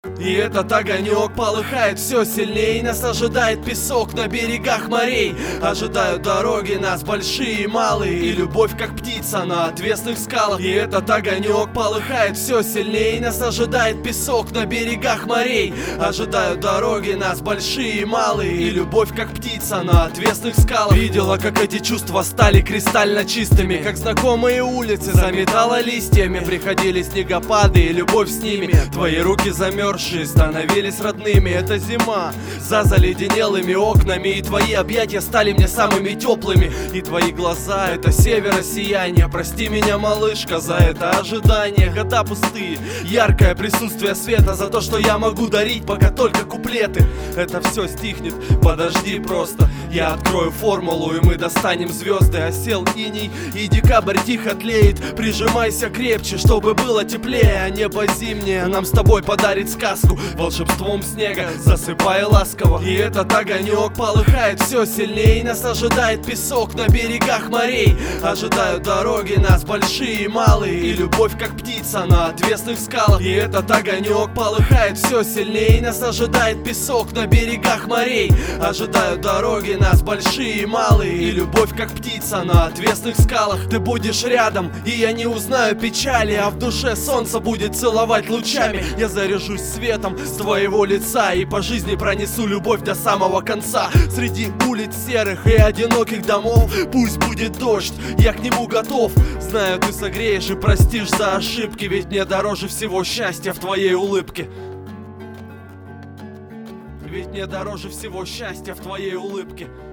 И этот огонек полыхает все сильнее. Нас ожидает песок на берегах морей. Ожидают дороги нас большие и малые, и любовь как птица на отвесных скалах. И этот огонек полыхает все сильнее. Нас ожидает песок на берегах морей. Ожидают дороги нас большие и малые, и любовь как птица на отвесных скалах. Видела, как эти чувства стали кристально чистыми, как знакомые улицы заметала листьями. Приходили снегопады и любовь с ними. Твои руки замерзшие становились родными. Это зима за заледенелыми окнами, и твои объятия стали мне самыми теплыми. И твои глаза — это северо сияние. Прости меня, малышка, за это ожидание. Года пустые, яркое присутствие света, за то, что я могу дарить пока только куплеты. Это все стихнет, подожди просто. Я открою формулу, и мы достанем звезды. Осел иней, и декабрь тихо тлеет. Прижимайся крепче, чтобы было теплее. А небо зимнее нам с тобой подарит сказку волшебством снега, засыпая ласково. И этот огонек полыхает все сильнее. Нас ожидает песок на берегах морей. Ожидают дороги нас большие и малые, и любовь как птица на отвесных скалах. И этот огонек полыхает все сильнее. Нас ожидает песок на берегах морей. Ожидают дороги нас большие и малые, и любовь как птица на отвесных скалах. Ты будешь рядом, и я не узнаю печали, а в душе солнце будет целовать лучами. Я заряжусь светом с твоего лица, и по жизни пронесу любовь до самого конца. Среди улиц серых и одиноких домов пусть будет дождь, я к нему готов. Знаю, ты согреешь и простишь за ошибки, ведь мне дороже всего счастья в твоей улыбке. Ведь мне дороже всего счастья в твоей улыбке.